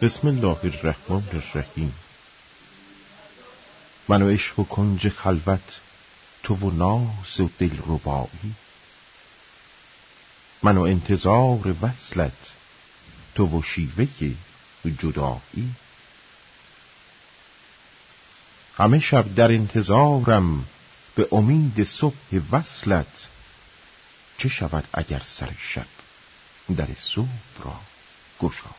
بسم الله الرحمن الرحیم. من و عشق و کنج خلوت، تو و ناز و دل ربایی. من و انتظار وصلت، تو و شیوه جدایی. همه شب در انتظارم به امید صبح وصلت. چه شود اگر سر شب در صبح را گشایی.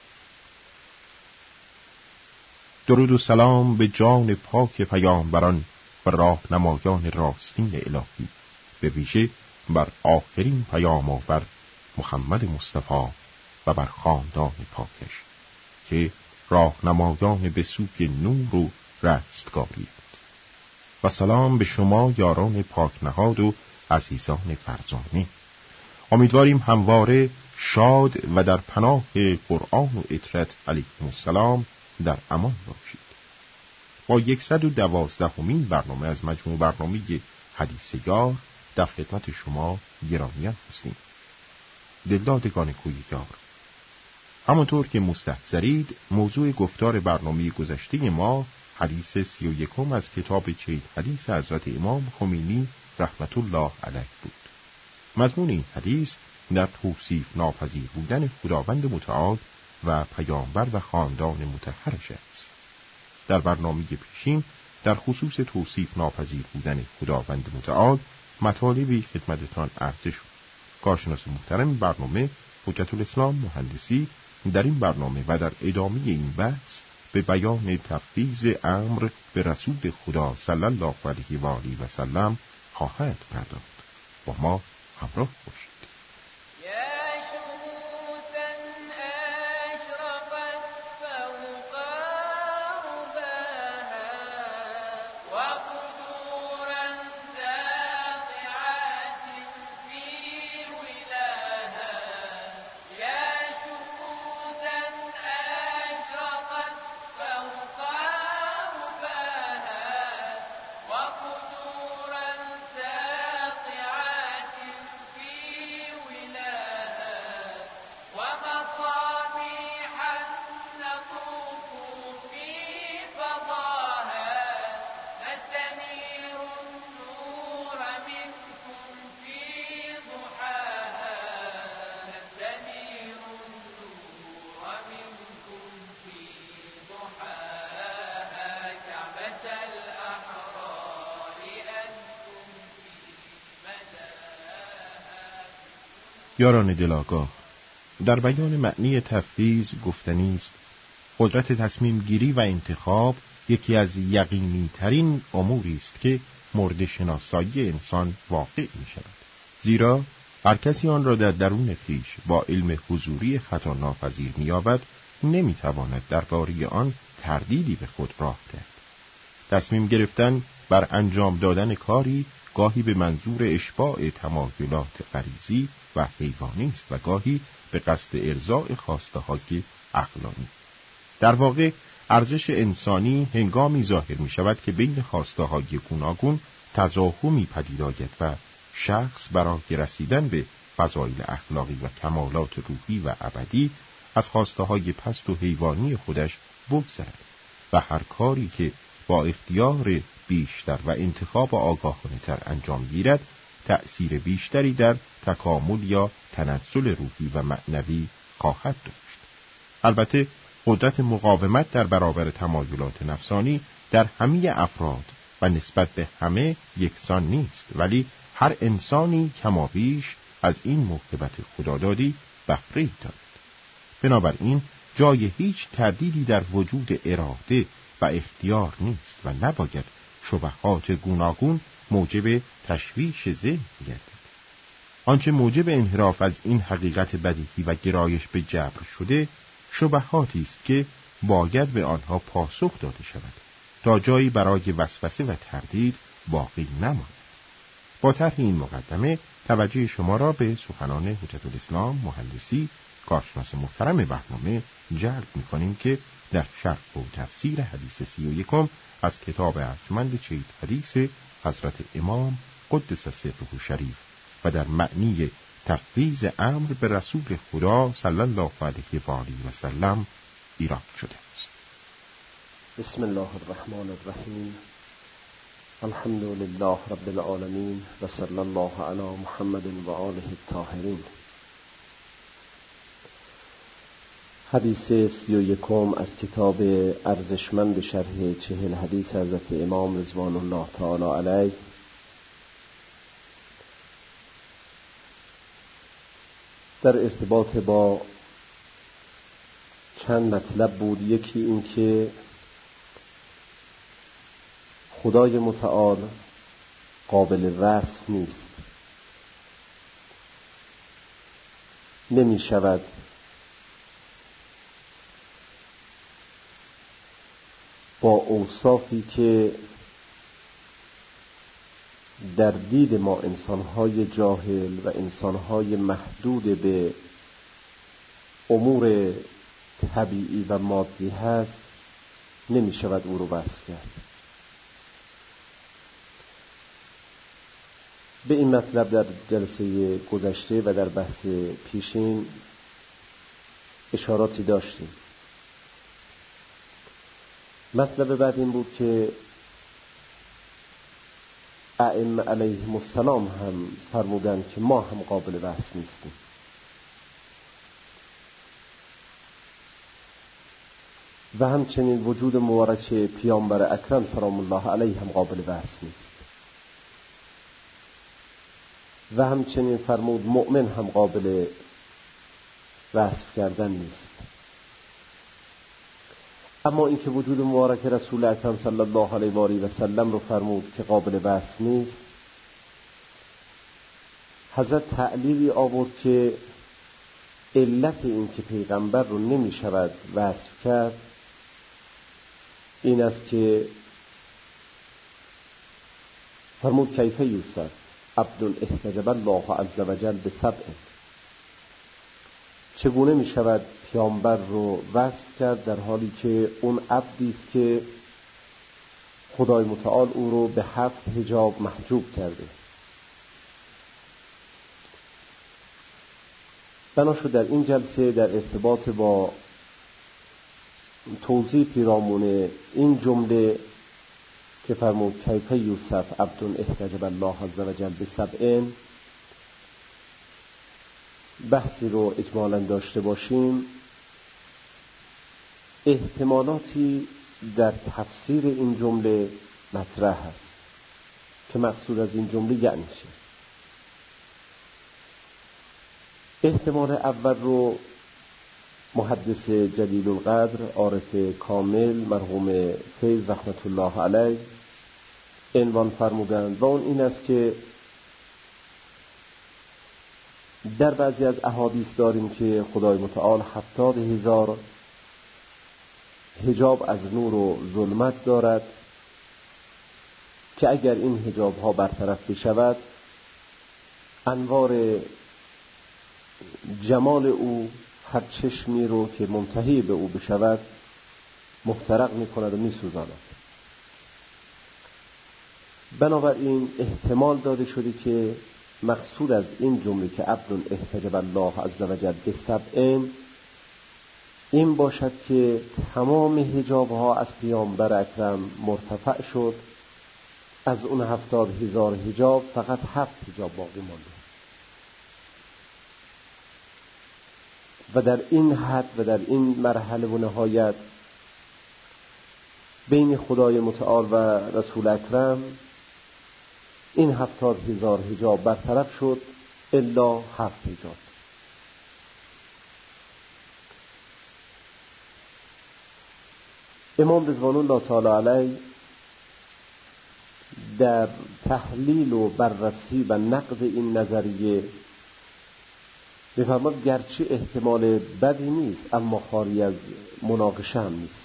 درود و سلام به جان پاک پیامبران و راهنمایان راستین الهی، به ویژه بر آخرین پیام آور محمد مصطفی و بر خاندان پاکش که راهنمایان به سوی نور و رستگاری. و سلام به شما یاران پاکنهاد و عزیزان فرزانه. امیدواریم همواره شاد و در پناه قرآن و اطرت علیهم السلام در امان باشید. با 112مین برنامه از مجموع برنامه حدیث یار در خدمت شما گرامیان هستیم. دلدادگان کوی یار، همونطور که مستحضرید موضوع گفتار برنامه گذشته ما حدیث 31 از کتاب چهید حدیث حضرت امام خمینی رحمت الله علیه بود. مضمون این حدیث در توصیف ناپذیر بودن خداوند متعال و پیامبر و خاندان مطهرش است. در برنامه پیشین در خصوص توصیف ناپذیر بودن خداوند متعال مطالبی خدمتتان عرضه شد. کارشناس محترم برنامه حجت الاسلام مهندسی در این برنامه و در ادامه این بحث به بیان تفویض امر به رسول خدا صلی الله علیه و آله و سلم خواهد پرداخت. با ما همراه باشید. یاران دلاگاه، در بیان معنی تفویض گفتنی است قدرت تصمیم گیری و انتخاب یکی از یقینی ترین اموری است که مورد شناسایی انسان واقع می شود. زیرا هر کسی آن را در درون خویش با علم حضوری خطا ناپذیر می یابد، نمی تواند درباره آن تردیدی به خود راه دهد. تصمیم گرفتن بر انجام دادن کاری گاهی به منظور اشباع تمایلات غریزی و حیوانی است و گاهی به قصد ارضاء خواسته‌های عقلانی. در واقع ارزش انسانی هنگامی ظاهر می شود که بین خواسته‌های گوناگون تزاحمی پدید آید و شخص برای رسیدن به فضایل اخلاقی و کمالات روحی و ابدی از خواسته‌های پست و حیوانی خودش بگذرد و هر کاری که با اختیار بیشتر و انتخاب آگاهانه تر انجام گیرد تأثیر بیشتری در تکامل یا تنزل روحی و معنوی خواهد داشت. البته قدرت مقاومت در برابر تمایلات نفسانی در همه افراد و نسبت به همه یکسان نیست، ولی هر انسانی کمابیش از این موهبت خدادادی بهره دارد. بنابراین جای هیچ تردیدی در وجود اراده و اختیار نیست و نباید شبهات گوناگون موجب تشویش ذهن گردد. آنچه موجب انحراف از این حقیقت بدیهی و گرایش به جبر شده شبهاتی است که باید به آنها پاسخ داده شود تا جایی برای وسوسه و تردید باقی نماند. با طرح این مقدمه توجه شما را به سخنان حجت الاسلام مهندسی کارشناس محترم برنامه جلب می‌کنیم که در شرح و تفسیر حدیث 31 از کتاب ارجمند چهید حدیث حضرت امام قدس سره شریف و در معنی تفویض امر به رسول خدا صلی الله علیه و آله و سلم ایراد شده است. بسم الله الرحمن الرحیم. الحمد لله رب العالمین و صلی الله علی محمد و آله الطاهرین. حدیث 31 از کتاب ارزشمند شرح 40 حدیث حضرت امام رضوان الله تعالی علیه. در ارتباط با چند مطلب بود. یکی این که خدای متعال قابل وصف نیست، نمی شود با اوصافی که در دید ما انسان‌های جاهل و انسان‌های محدود به امور طبیعی و مادی هست، نمی شود او رو وصف کرد. به این مطلب در جلسه گذشته و در بحث پیشین اشاراتی داشتیم. مطلب بعد این بود که ائمه علیهم السلام هم فرمودند که ما هم قابل وصف نیستیم. و همچنین وجود مبارک پیامبر اکرم سلام الله علیه هم قابل وصف نیست. و همچنین فرمود مؤمن هم قابل وصف کردن نیست. اما اینکه وجود مبارک رسول اکرم صلی الله علیه و آله و سلم رو فرمود که قابل وصف نیست، حضرت تعلیلی آورد که علت این که پیغمبر رو نمی شود وصف کرد این است که فرمود کیف یوسف عبد احتجب الله عز وجل بسبع. چگونه می شود پیامبر رو وصف کرد در حالی که اون عبدی است که خدای متعال او رو به 7 حجاب محجوب کرده. بنا شد در این جلسه در ارتباط با توضیح پیرامون این جمله که فرمود کیف یوسف عبد احتجب الله عز وجل بسبع بحثی رو اجمالا داشته باشیم. احتمالاتی در تفسیر این جمله مطرح هست که مقصود از این جمله یعنی چه. احتمال اول رو محدث جلیل القدر عارف کامل مرحوم فیض رحمت الله علیه عنوان فرمودند و اون این است که در بعضی از احادیث داریم که خدای متعال 70,000 حجاب از نور و ظلمت دارد که اگر این حجاب ها برطرف بشود انوار جمال او هر چشمی رو که منتهی به او بشود محترق می کند و می سوزاند. بنابراین احتمال داده شده که مقصود از این جمله که عبد احتجب الله عز وجل بسبع این باشد که تمام حجاب ها از پیامبر اکرم مرتفع شد، از اون 70,000 حجاب فقط 7 حجاب باقی مانده و در این حد و در این مرحله و نهایت بین خدای متعال و رسول اکرم این 70,000 حجاب برطرف شد الا 7 حجاب. امام رضوان الله تعالی علیه در تحلیل و بررسی و نقد این نظریه بفرماد گرچه احتمال بدی نیست اما خالی از مناقشه هم نیست،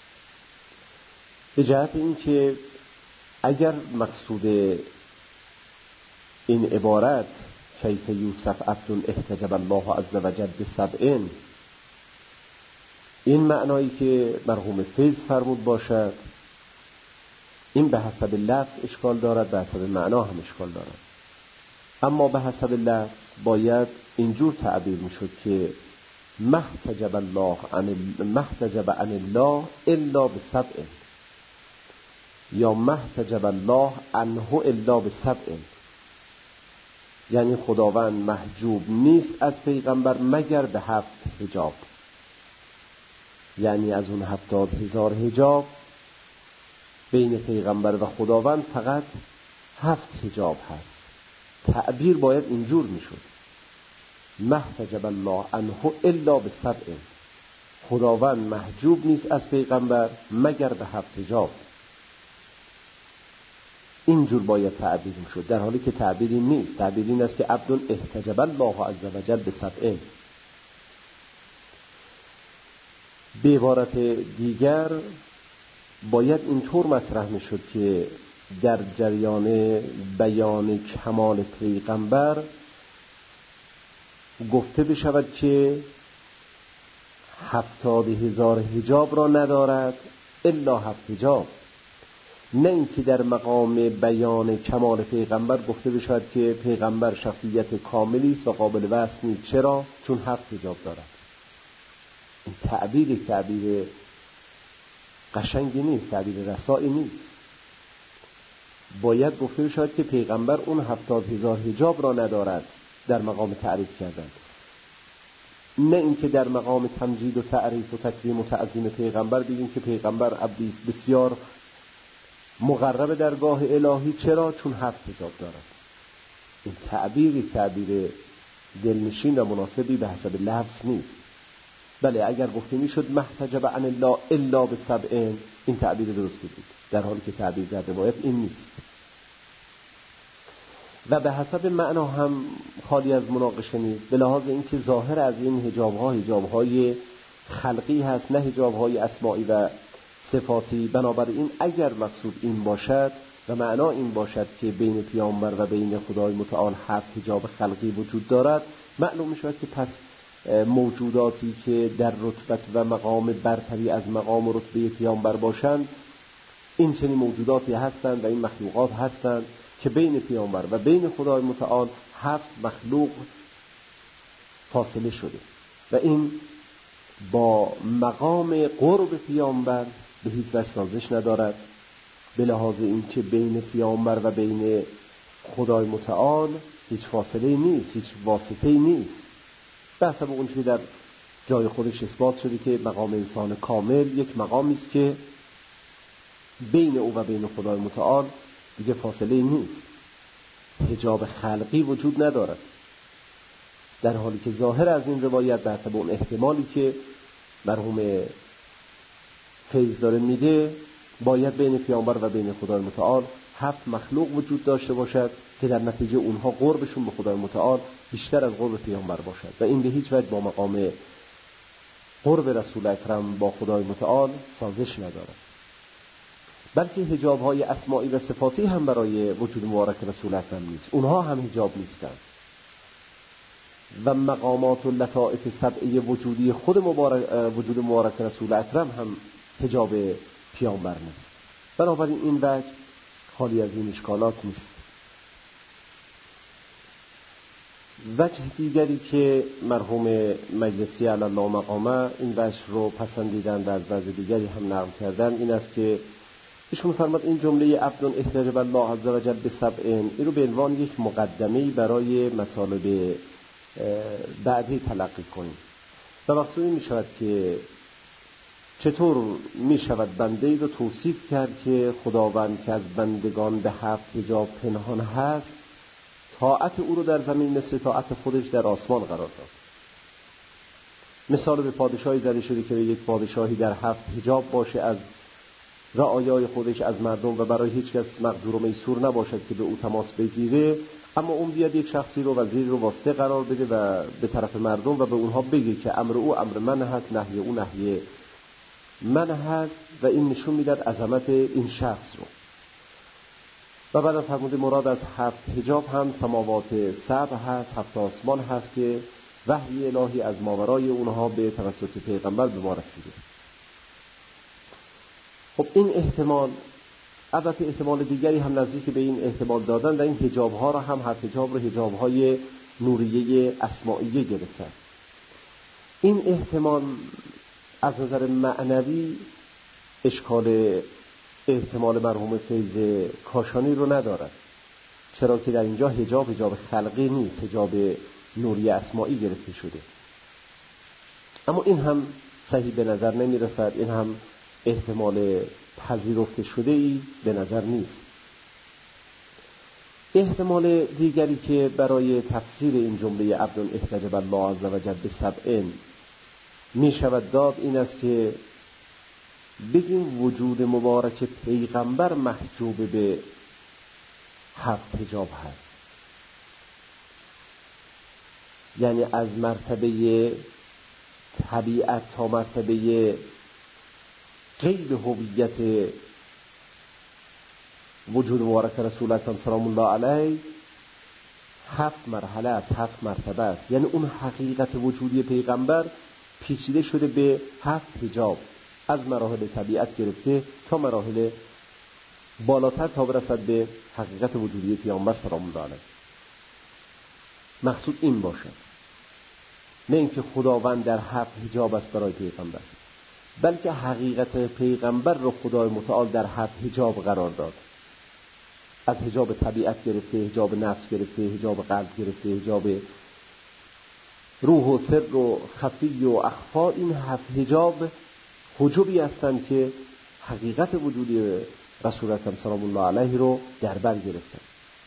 به جهت این که اگر مقصود این عبارت کیف یوسف عبد احتجب الله عز وجل بسبع این معنایی که مرحوم فیض فرمود باشد، این به حسب لفظ اشکال دارد، به حسب معنا هم اشکال دارد. اما به حسب لفظ باید اینجور تعبیر میشد که محتجب عن الله الا بسبع، یا محتجب الله عنه الا بسبع، یعنی خداوند محجوب نیست از پیغمبر مگر به 7 حجاب. یعنی از اون 70,000 حجاب بین پیغمبر و خداوند فقط 7 حجاب هست. تعبیر باید اینجور میشد: محتجب الله عنه الا بسبع، خداوند محجوب نیست از پیغمبر مگر به 7 حجاب. اینجور باید تعبیر میشد، در حالی که تعبیری نیست. تعبیر این است که عبد احتجب الله عز وجل بسبع. به عبارت دیگر باید اینطور مطرح میشد که در جریان بیان کمال پیغمبر گفته بشود که 70,000 حجاب را ندارد الا 7 حجاب، نه اینکه در مقام بیان کمال پیغمبر گفته بشود که پیغمبر شخصیت کاملی است و قابل وصف نیست. چرا؟ چون 7 حجاب دارد. این تعبیر قشنگی نیست، تعبیر رسایی نیست. باید گفته بشود که پیغمبر اون 70,000 حجاب را ندارد در مقام تعریف کردن، نه اینکه در مقام تمجید و تعریف و تکریم و تعظیم پیغمبر بگیم که پیغمبر عبدی بسیار مقرب درگاه الهی. چرا؟ چون 7 حجاب دارد. این تعبیر دلنشین و مناسبی به حسب لفظ نیست. بله، اگر گفته میشد محتجب عن الله الا بسبع، این تعبیر درستی بود، در حالی که تعبیر در روایت این نیست و به حسب معنا هم خالی از مناقشه نیست، به لحاظ اینکه ظاهر از این حجاب‌های خلقی هست، نه حجاب‌های اسماعی و صفاتی. بنابراین اگر مقصود این باشد و معنا این باشد که بین پیامبر و بین خدای متعال 7 حجاب خلقی وجود دارد، معلوم می‌شود که پس موجوداتی که در رتبت و مقام برتری از مقام و رتبه پیامبر باشند، این چنین موجوداتی هستند و این مخلوقات هستند که بین پیامبر و بین خدای متعال 7 مخلوق فاصله شده و این با مقام قرب پیامبر به هیچ وجه سازش ندارد، به لحاظ اینکه بین پیامبر و بین خدای متعال هیچ فاصله نیست، هیچ واسطه نیست. به حسب اون چیزی در جای خودش اثبات شده که مقام انسان کامل یک مقامی است که بین او و بین خدای متعال دیگه فاصله نیست، حجاب خلقی وجود ندارد، در حالی که ظاهر از این روایت به حسب اون احتمالی که مرحوم فیض داره میده، باید بین پیامبر و بین خدای متعال 7 مخلوق وجود داشته باشد که در نتیجه اونها قربشون به خدای متعال بیشتر از قرب پیامبر باشد و این به هیچ وجه با مقام قرب رسول اکرم با خدای متعال سازش ندارد. بلکه حجاب‌های اسماعی و صفاتی هم برای وجود مبارک رسول اکرم نیست، اونها هم حجاب نیستند و مقامات و لطائف سبعی وجودی خود وجود مبارک رسول اکرم هم حجاب پیامبر نیست. بنابراین این وجه خالی از این اشکالات نیست. وجه دیگری که مرحوم مجلسی علی الله مقامه این وجه رو پسندیدن و از وجه دیگری هم نقل کردن این است که ایشون فرمود این جمله عبد احتجب الله عز وجل بسبع، این رو به عنوان یک مقدمه‌ای برای مطالب بعدی تلقی کنیم و مقصود این می شود که چطور می شود بنده‌ای رو توصیف کرد که خداوند که از بندگان به 7 حجاب پنهان هست، طاعت او رو در زمین مثل طاعت خودش در آسمان قرار داد. مثال به پادشاهی زده شده که یک پادشاهی در 7 حجاب باشه از رعایای خودش، از مردم، و برای هیچ کس مقدور و میسور نباشد که به او تماس بگیره، اما اون بیاد یک شخصی رو وزیر رو واسطه قرار بده و به طرف مردم و به اونها بگه که امر او امر من هست، نهی او نهی من هست و این نشون میداد عظمت این شخص رو. و بعد فرموده مراد از 7 حجاب هم سماوات 7 هست، 7 آسمان هست که وحی الهی از ماورای اونها به توسط پیغمبر به ما رسیده. خب این احتمال، البته احتمال دیگری هم نزدیک به این احتمال دادن و این حجاب ها را هم 7 حجاب رو حجاب های نوریه اسماعیه گرفتن این احتمال از نظر معنوی اشکال احتمال مرحوم فیض کاشانی رو ندارد، چرا که در اینجا حجاب خلقی نیست، حجاب نوری اسماعی گرفته شده. اما این هم صحیح به نظر نمی رسد، این هم احتمال پذیرفته شده ای به نظر نیست. احتمال دیگری که برای تفسیر این جمله عبد احتجب الله عز وجل ب7 می شود داد این است که بگیم وجود مبارک پیغمبر محجوب به 7 حجاب هست، یعنی از مرتبه طبیعت تا مرتبه غیب هویت وجود مبارک رسول اکرم سلام الله علیه 7 مرحله است، 7 مرتبه است. یعنی اون حقیقت وجودی پیغمبر پیچیده شده به 7 حجاب، از مراحل طبیعت گرفته تا مراحل بالاتر تا برسد به حقیقت وجودی پیامبر سلام الله علیه. مقصود این باشد، نه اینکه خداوند در 7 حجاب است برای پیغمبر، بلکه حقیقت پیغمبر رو خدای متعال در 7 حجاب قرار داد. از حجاب طبیعت گرفته، حجاب نفس گرفته، حجاب قلب گرفته، حجاب روح و سر و خفی و اخفا. این 7 حجاب حجابی هستند که حقیقت وجودی رسول اکرم سلام الله علیه رو در بر گرفتن.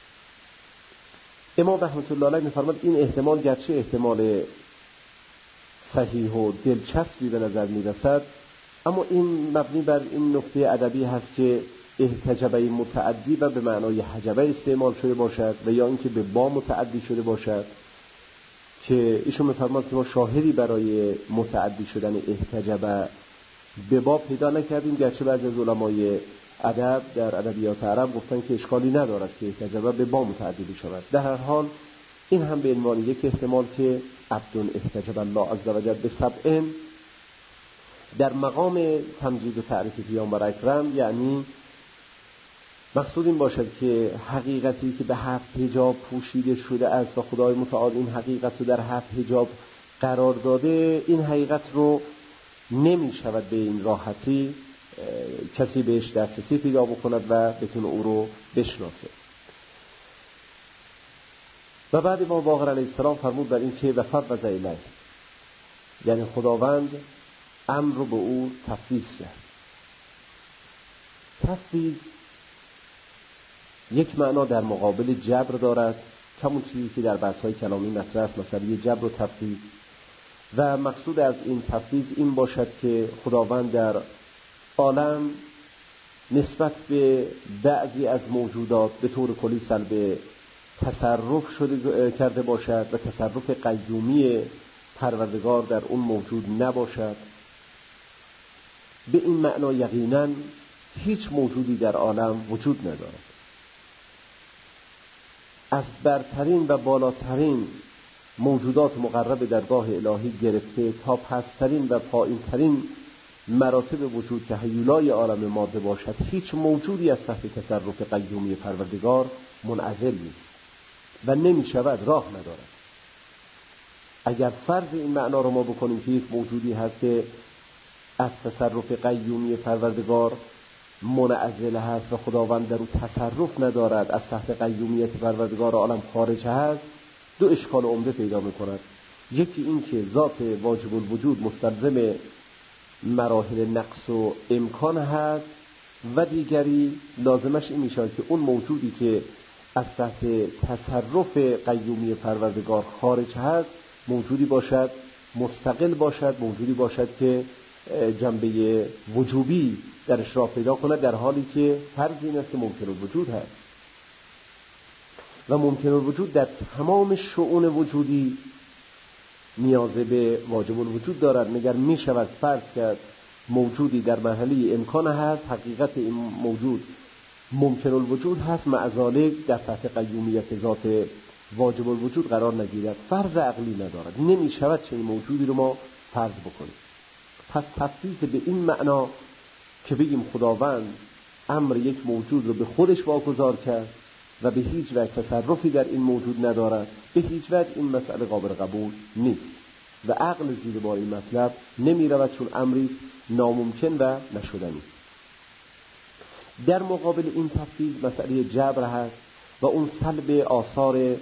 امام رحمت الله علیه می‌فرماد این احتمال گرچه احتمال صحیح و دلچسبی به نظر می‌رسد، اما این مبنی بر این نکته ادبی هست که احتجبه متعدی و به معنای حجبه استعمال شده باشد و یا اینکه به با متعدی شده باشد، که ایشون می‌فرماد که ما شاهدی برای متعدی شدن احتجبه به با پیدا نکردیم، گرچه بعضی از علمای ادب در ادبیات عرب گفتن که اشکالی ندارد که احتجبه به با متعدی بشود. در هر حال این هم به عنوان یک احتمال که عبد احتجب الله عز وجل ب7 در مقام تمجید و تعریف پیامبر اکرم، یعنی مقصود این باشد که حقیقتی که به 7 حجاب پوشیده شده است و خدای متعال این حقیقت رو در 7 حجاب قرار داده، این حقیقت رو نمی شود به این راحتی کسی بهش دسترسی پیدا بکند و بتونه او رو بشناسه. و بعد امام باقر علیه السلام فرمود بر این که وفوض الیه، یعنی خداوند امر رو به او تفویض کرد. تفویض یک معنا در مقابل جبر دارد، همون چیزی که در بحث‌های کلامی مطرح است، مثلا یه جبر و تفویض. و مقصود از این تفویض این باشد که خداوند در عالم نسبت به بعضی از موجودات به طور کلی سلب تصرف کرده باشد و تصرف قیومی پروردگار در اون موجود نباشد. به این معنا یقینا هیچ موجودی در عالم وجود ندارد، از برترین و بالاترین موجودات مقرب درگاه الهی گرفته تا پسترین و پایینترین مراتب وجود که هیولای عالم ماده باشد، هیچ موجودی از تحت تصرف قیومی پروردگار منعزل نیست و نمی شود، راه ندارد. اگر فرض این معنا رو ما بکنیم که یک موجودی هست که از تصرف قیومی پروردگار منعزل هست و خداوند در او تصرف ندارد، از تحت قیومیت پروردگار عالم خارج هست، دو اشکال عمده پیدا می‌کند. یکی این که ذات واجب الوجود مستلزم مراحل نقص و امکان هست، و دیگری لازمش این میشه که اون موجودی که از تحت تصرف قیومی پروردگار خارج هست موجودی باشد مستقل باشد، موجودی باشد که جنبه وجوبی درش را پیدا کند، در حالی که فرض این است که ممکن الوجود هست و ممکن الوجود در تمام شؤون وجودی نیاز به واجب الوجود دارد. مگر می شود فرض کرد موجودی در مرحله امکان هست، حقیقت این موجود ممکن الوجود هست، مع ذالک در تحت قیومیت ذات واجب الوجود قرار نگیرد؟ فرض عقلی ندارد، نمی شود چنین موجودی رو ما فرض بکنیم. پس تفویض به این معنا که بگیم خداوند امر یک موجود رو به خودش واگذار کرد و به هیچ وجه تصرفی در این موجود ندارد، به هیچ وجه این مسئله قابل قبول نیست. و عقل زیر بار این مطلب نمی رود، چون امری ناممکن و نشدنی. در مقابل این تفویض مسئله جبر هست و اون سلب آثار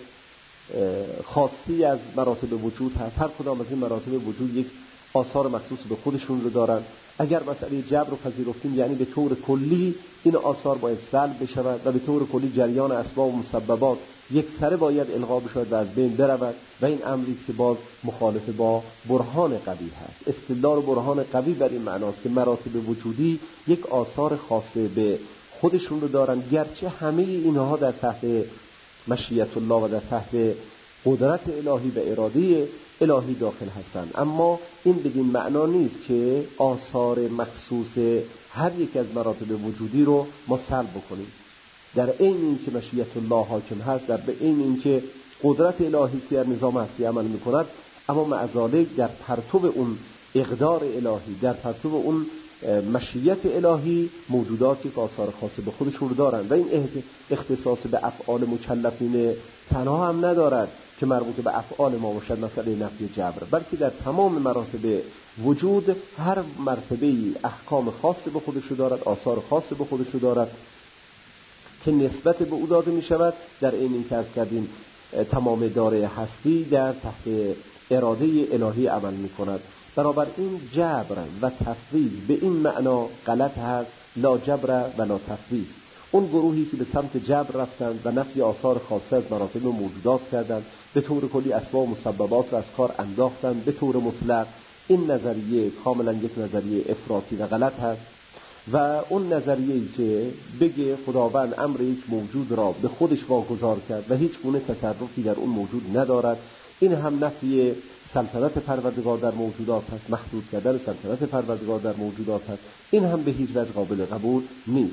خاصی از مراتب وجود هست. هر کدام از این مراتب وجود یک آثار مخصوص به خودشون رو دارن. اگر مسئله جبر رو پذیرفتیم، یعنی به طور کلی این آثار باید سلب بشود و به طور کلی جریان اسباب و مسببات یک سره باید الغا بشود و از بین برود، و این امری که باز مخالف با برهان قوی هست. استدلال برهان قوی بر این معناست که مراتب وجودی یک آثار خاصه به خودشون رو دارن، گرچه همه اینها در تحت مشیت الله و در تحت قدرت الهی و اراده الهی داخل هستند، اما این بدین معنا نیست که آثار مخصوص هر یک از مراتب وجودی رو ما سلب بکنیم. در عین اینکه مشیت الله حاکم هست، در عین اینکه قدرت الهی که در نظام هستی عمل میکند، اما مع ذلک در پرتو اون اقدار الهی، در پرتو اون مشیت الهی، موجوداتی که آثار خاصه به خودشون رو دارن و این اختصاص به افعال مکلفین تنها هم ندارد که مربوط به افعال ما باشد مسئله نفی جبر، بلکه در تمام مراتب وجود هر مرتبه‌ای احکام خاص به خودش رو دارد، آثار خاص به خودش رو دارد که نسبت به او داده می شود. در این اینکه از کردیم تمام داره هستی در تحت اراده الهی عمل می کند. بنابراین جبر و تفویض به این معنا غلط هست، لا جبر و لا تفویض. اون گروهی که به سمت جبر رفتند و نفی آثار خاصه از مراتب موجودات کردند، به طور کلی اسباب و مسببات را از کار انداختند به طور مطلق، این نظریه کاملا یک نظریه افراطی و غلط هست. و اون نظریه‌ای که بگه خداوند امر یک موجود را به خودش واگذار کرد و هیچ گونه تصرفی در اون موجود ندارد، این هم نفی سلطنت پروردگار در موجودات هست، محدود کردن سلطنت پروردگار در موجودات هست، این هم به هیچ وجه قابل قبول نیست.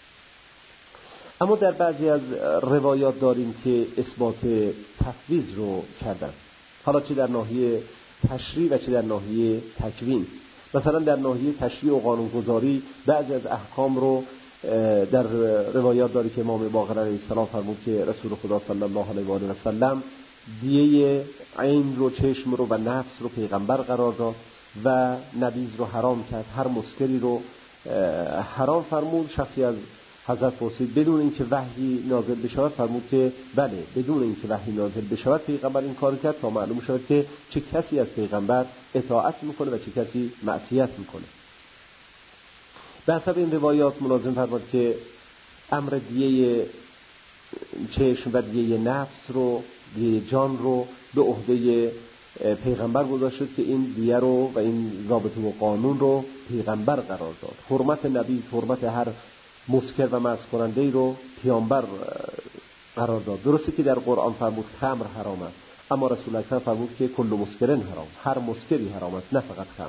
اما در بعضی از روایات داریم که اثبات تفویض رو کردن، حالا چه در ناحیه تشریع و چه در ناحیه تکوین. مثلا در ناحیه تشریع و قانونگذاری بعضی از احکام رو در روایات داری که امام باقر علیه السلام فرمود که رسول خدا صلی الله علیه و آله و سلم دیه عین رو، چشم رو و نفس رو پیغمبر قرار داد و نبیذ رو حرام کرد، هر مسکری رو حرام فرمود. شخصی از حضرت پرسید بدون اینکه وحی نازل بشود؟ فرمود که بله، بدون اینکه وحی نازل بشود پیغمبر این کار کرد تا معلوم شود که چه کسی از پیغمبر اطاعت میکنه و چه کسی معصیت میکنه. به حسب این روایات ملازم فرمود که امر دیه چشم و دیه نفس رو، دیه جان رو به عهده پیغمبر گذاشت که این دیه رو و این ضابطه و قانون رو پیغمبر قرار داد. حرمت نبی، حرمت هر مسکر و مست کننده رو پیامبر قرار داد. درسته که در قرآن فرمود خمر حرام است، اما رسول اکرم فرمود که کل مسکرن حرام، هر مسکری حرام است، نه فقط خمر.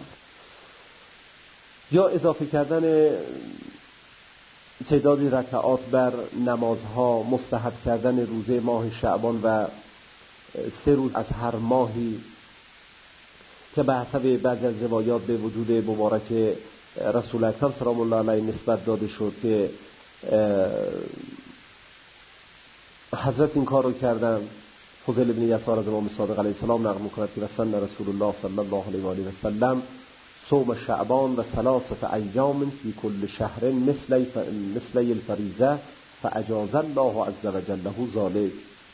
یا اضافه کردن تعدادی رکعات بر نمازها، مستحب کردن روزه ماه شعبان و 3 روز از هر ماهی که به حسب بعضی از روایات به وجود مبارک رسول اکرم سلام الله علیه نسبت داده شد که حضرت این کار رو کردن. فضیل ابن یسار از امام صادق علیه السلام نقل می‌کند که رسول رسول الله صلی الله علیه و آله و سلم صوم شعبان و 3 ایام فی کل شهر مثل الفریضه فاجاز الله عز وجل له ذلک.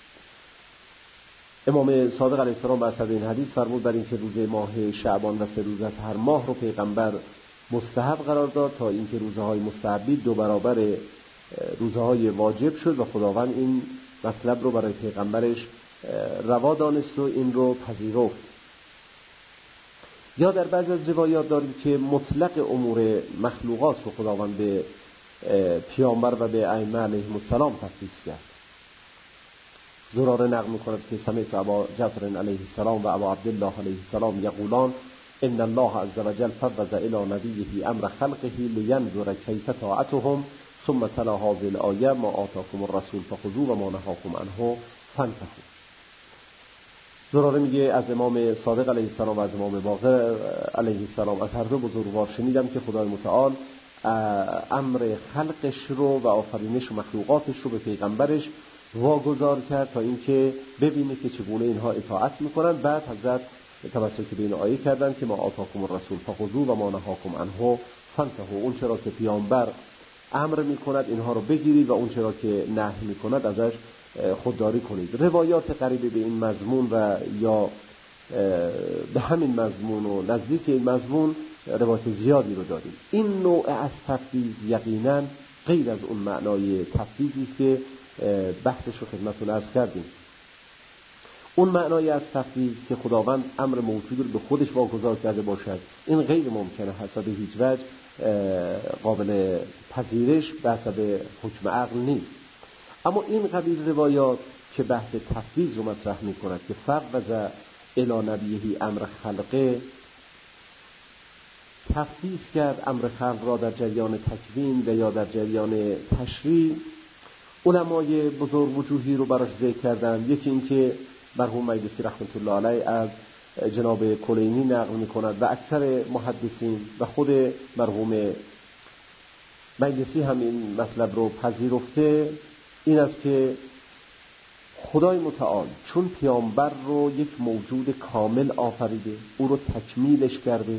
امام صادق علیه السلام بر اساس این حدیث فرمود بر اینکه روزه ماه شعبان و 3 روز از هر ماه رو پیغمبر مستحب قرار داد تا اینکه روزهای مستحبی 2 برابر روزهای واجب شد و خداوند این مطلب رو برای پیغمبرش روا دانست و این رو پذیرفت. یا در بعضی از روایات داریم که مطلق امور مخلوقات رو خداوند به پیامبر و به ائمه علیهم السلام تفویض کرد. زراره نقل می‌کند که سمعت ابا جعفر علیه السلام و ابا عبدالله علیه السلام یقولان ان الله عز وجل فوض الى نبیه امر خلقه لینظر کیف طاعتهم ثم تلا هذه الآیه ما آتاکم الرسول فخذوه و ما نهاکم عنه فانتهوا. زراره میگه از امام صادق علیه السلام و از امام باقر علیه السلام از هر دو بزرگوار شنیدم که خدای متعال امر خلقش رو و آفرینش و مخلوقاتش رو به پیغمبرش واگذار کرد تا اینکه ببینه که چگونه اینها اطاعت میکنن. بعد حضرت تمسک به این آیه کردند که ما آتاکم الرسول فخذوه و ما نهاکم عنه فانتهوا. اون چرا که پیامبر امر میکند اینها رو بگیرید و اون چرا که نهی میکند ازش خودداری کنید. روایات قریب به این مضمون و یا به همین مضمون و نزدیک این مضمون روایت زیادی رو داریم. این نوع از تفویض یقینا غیر از اون معنای تفویضی است که بحثش رو خدمتتون عرض کردیم. اون معنای از تفویض که خداوند امر موجود رو به خودش واگذار کرده باشد، این غیر ممکنه، حسب هیچ وجه قابل پذیرش به حسب حکم عقل نیست. اما این قبیل روایات که بحث تفویض رو مطرح می کند که فوض الی نبیه امر خلقه، تفویض کرد امر خلق را در جریان تکوین و یا در جریان تشریع، علمای بزرگ وجوهی رو براش ذکر کردن. یکی این که مرحوم مجلسی رحمت الله علیه از جناب کلینی نقل می کند و اکثر محدثین و خود مرحوم مجلسی هم این مطلب رو پذیرفته، این است که خدای متعال چون پیامبر رو یک موجود کامل آفریده، او رو تکمیلش کرده،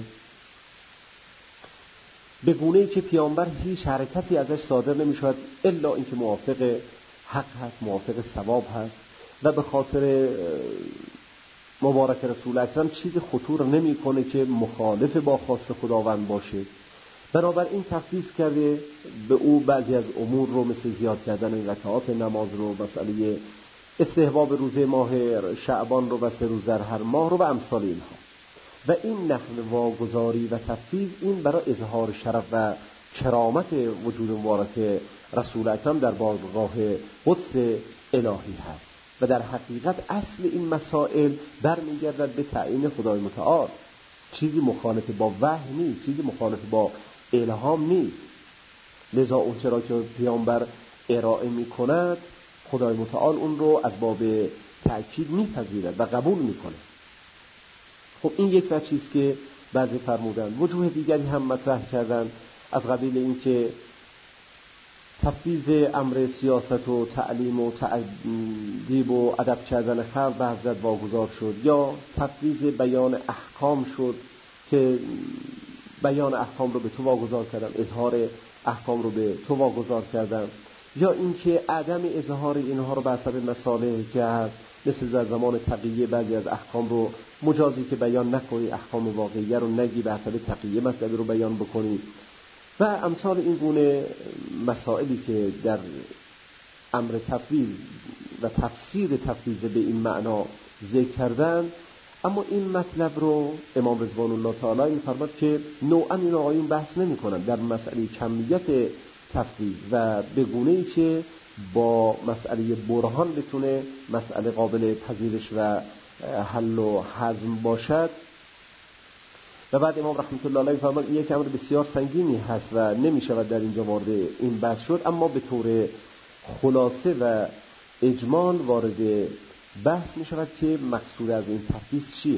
به گونه‌ای که پیامبر هیچ حرکتی ازش صادر نمی‌شود الا اینکه موافق حق هست، موافق ثواب هست و به خاطر مبارک رسول اکرم چیز خطور نمی‌کنه که مخالف با خواست خداوند باشه. بنابراین تفویض کرده به او بعضی از امور رو، مثل زیاد کردن رکعات نماز رو، مسئله استحباب روزه ماه شعبان رو و 3 روز در هر ماه رو و امثال اینها. و این نحو واگذاری و تفویض این برای اظهار شرف و کرامت وجود مبارک رسول اکرم در بارگاه قدس الهی هست و در حقیقت اصل این مسائل برمیگردد به تعیین خدای متعال. چیزی مخالف با وحی نیست، چیزی مخالف با الهام نیست. لذا اون چرا که پیامبر ارائه می کند خدای متعال اون رو از باب تأکید میپذیرد و قبول میکنه. خب این یک وجهی است که بعضی فرمودن. وجوه دیگری هم مطرح کردن از قبیل این که تفویض امر سیاست و تعلیم و تأدیب و ادب کردن خلق به حضرت واگذار شد، یا تفویض بیان احکام شد که بیان احکام رو به تو واگذار کردم، اظهار احکام رو به تو واگذار کردم، یا اینکه عدم اظهار اینها رو به حسب مصالحی که هست، مثل در زمان تقیه بعضی از احکام رو مجازی که بیان نکنی، احکام واقعیه رو نگی، به حسب تقیه مطلب رو بیان بکنی و امثال این گونه مسائلی که در امر تفویض و تفسیر تفویض به این معنا ذکر کردن. اما این مطلب رو امام رضوان الله تعالی می‌فرماد که نوعاً این آقایون بحث نمی‌کنند در مسئله کمیت تفویض و به گونه‌ای که با مسئله برهان بتونه مسئله قابل پذیرش و حل و هضم باشد. و بعد امام رحمت الله علیه فرمود این یک امر بسیار سنگینی هست و نمی‌شود در اینجا وارد این بحث شد، اما به طور خلاصه و اجمال وارد بحث می‌شود که مقصود از این تفویض چیه،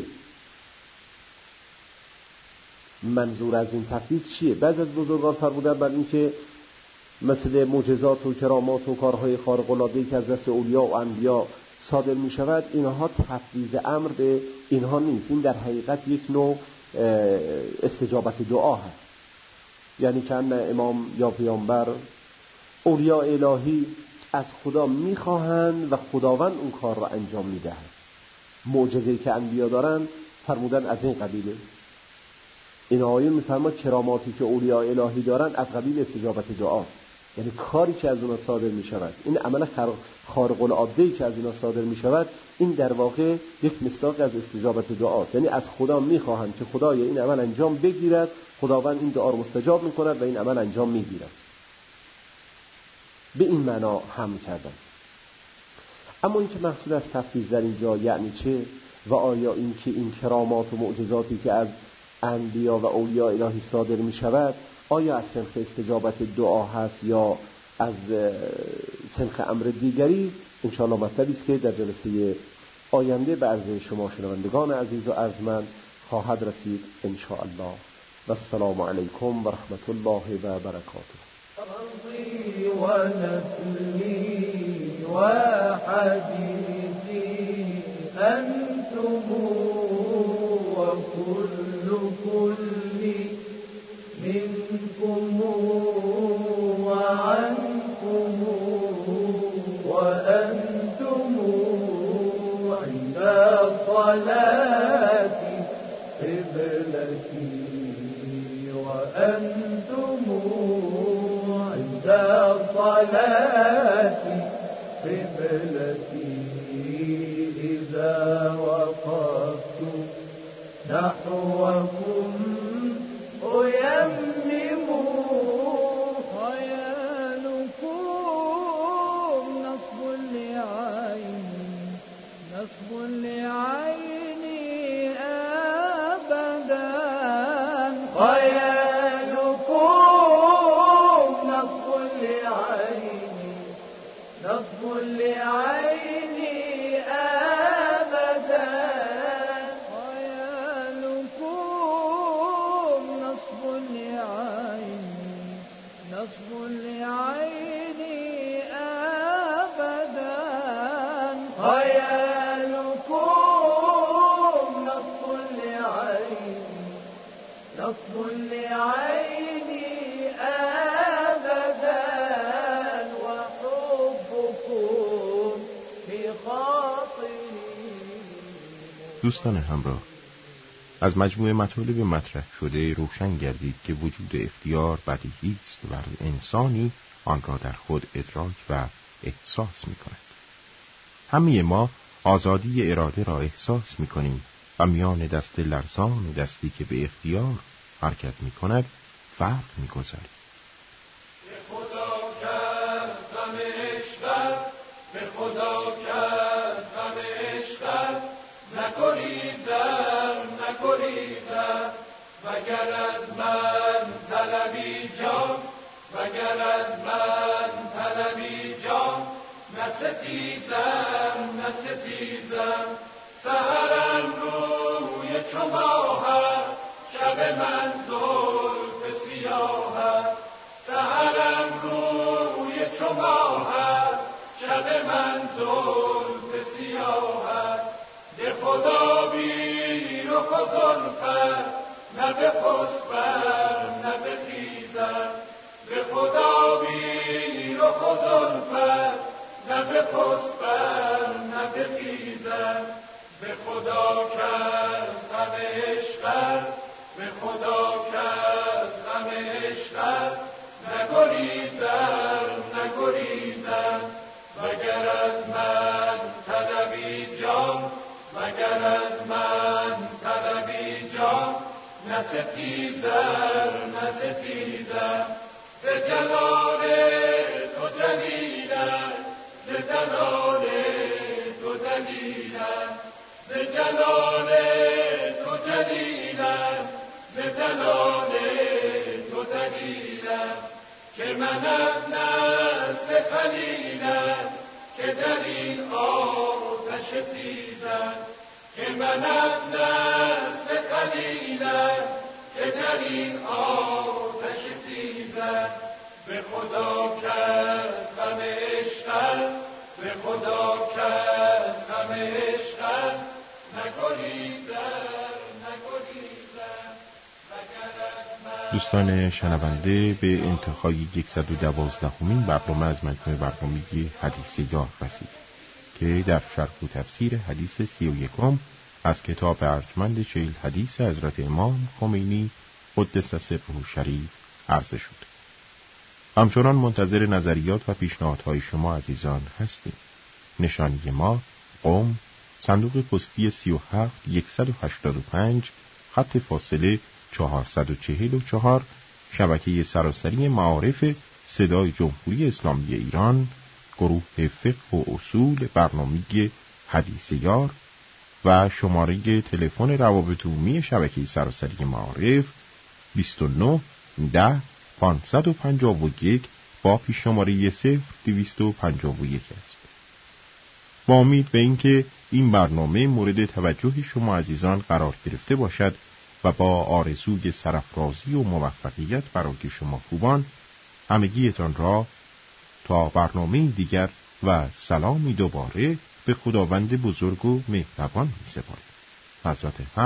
منظور از این تفویض چیه. بعضی از بزرگان فرمودند بر این که مثل معجزات و کرامات و کارهای خارق العاده‌ای که از دست اولیاء و انبیا صادر می‌شود، اینها تفویض امر به اینها نیست. این در حقیقت یک نوع استجابت دعا هست، یعنی که امام یا پیامبر اولیاء الهی از خدا میخواهند و خداوند اون کار را انجام میدهد. معجزه‌ای که انبیا دارن فرمودن از این قبیله. این آیه میفرماد کراماتی که اولیاء الهی دارن از قبیل استجابت دعا، یعنی کاری که از اونها صادر میشود، این عمل خارق العاده‌ای که از اینا صادر میشود، این در واقع یک مصداق از استجابت دعا، یعنی از خدا میخواهند که خدای این عمل انجام بگیرد، خداوند این دعا رو مستجاب میکند و این عمل انجام میگیرد. به این معنا هم کردن. اما این که مقصود از تفویض در اینجا یعنی چه و آیا این که این کرامات و معجزاتی که از انبیا و اولیاء الهی صادر می شود آیا از سنخ استجابت دعا هست یا از سنخ امر دیگری، انشاءالله مطلبی است که در جلسه آینده به عرض شما شنوندگان عزیز و ارجمند خواهد رسید انشاءالله. و السلام علیکم و رحمت الله و برکاته. أرضي ونسلي وحديثي أنتم وكل منكم وعنكم وأنتم عند الصلاة قبلتي وأنتم عند الصلاة قبلتي إذا وقفت نحوكم أيمم خيالكم نصب لعيني أبدا خيالكم نصب لعيني أبدا خيالكم نصب لعيني أبدا خيالكم نصب لعيني أبدا وحبكم في خاطري. دوستان همراه، از مجموعه مطالب مطرح شده روشن گردید که وجود اختیار بدیهی است و انسانی آن را در خود ادراک و احساس می کند. همه ما آزادی اراده را احساس می کنیم و میان دست لرزان و دستی که به اختیار حرکت می کند فرق می گذاریم. به خدا کرد غم عشقت، به خدا کرد غم عشقت، نگریزم وگر از من طلبی جان، وگر از من طلبی جان، نستیزم سحرم روی چو ماهت، شب من زلف سیاهت، سحرم روی چو ماهت، شب من زلف سیاهت. به خدا بی رخ و زلفت، نه به خسبم نه به خیزم، به خدا بی رخ و زلفت، نه به خسبم نه به خیزم. به خدا کز غم عشقت، به خدا کز غم عشقت، نگریزم وگر از من طلبی جان، وگر از من طلبی جان، نستیزم ز جلال تو جلیلم، ز جلال تو دلیلم، ز جلال تو جلیلم، ز جلال تو دلیلم. که من از نسل خلیلم که در این آتش تیزم، که من از نسل خلیلم که در این آتش تیزم. به خدا کز غم عشقت، به خدا کز غم عشقت، نگریزم وگر از من. دوستان شنونده، به انتهای 112مین برنامه از مجموعه برنامه‌ای حدیث یار رسید که در شرح و تفسیر حدیث 31 از کتاب ارجمند 40 حدیث حضرت امام خمینی قدس سره شریف عرضه شد. همچنان منتظر نظریات و پیشنهادهای شما عزیزان هستیم. نشانی ما قم، صندوق پستی 37185، خط فاصله 444، شبکه سراسری معارف صدای جمهوری اسلامی ایران، گروه فقه و اصول، برنامه حدیث یار و شماره تلفن روابط عمومی شبکه سراسری معارف 29 10 551 با پیش شماره 0251 است. با امید به اینکه این برنامه مورد توجه شما عزیزان قرار گرفته باشد و با آرزوی سرافرازی و موفقیت برای شما خوبان، همگیتان را تا برنامه دیگر و سلامی دوباره به خداوند بزرگ و مهربان می‌سپارم. حضرت حق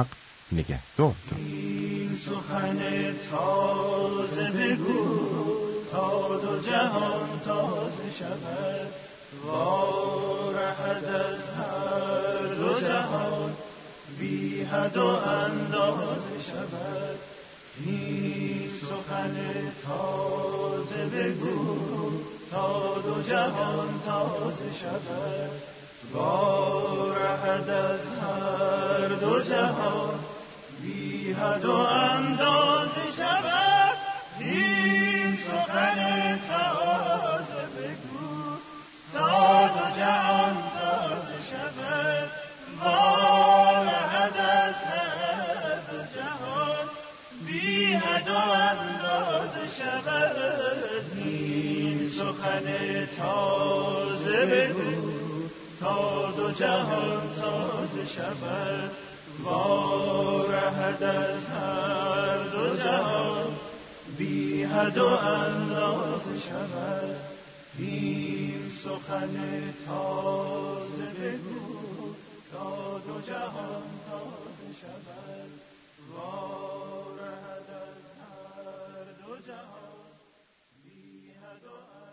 نگهدار. این سخن تازه بگو تا دو جهان تازه شود، وارهد از هر دو جهان بی حد و اندازه شود. این سخن تازه بگو تا دو جهان تازه شود، وارهد از هر دو جهان بی حد و اندازه شود. این سخن تازه بگو تا دو جهان تازه شود، وارهد از هر دو جهان بی حد و اندازه شود. این سخن تازه بگو تا دو جهان تازه شود، وارهد از هر دو جهان بی حد و اندازه شود. این سخن تازه بگو تا دو جهان تازه شود، وارهد از هر دو جهان بی حد و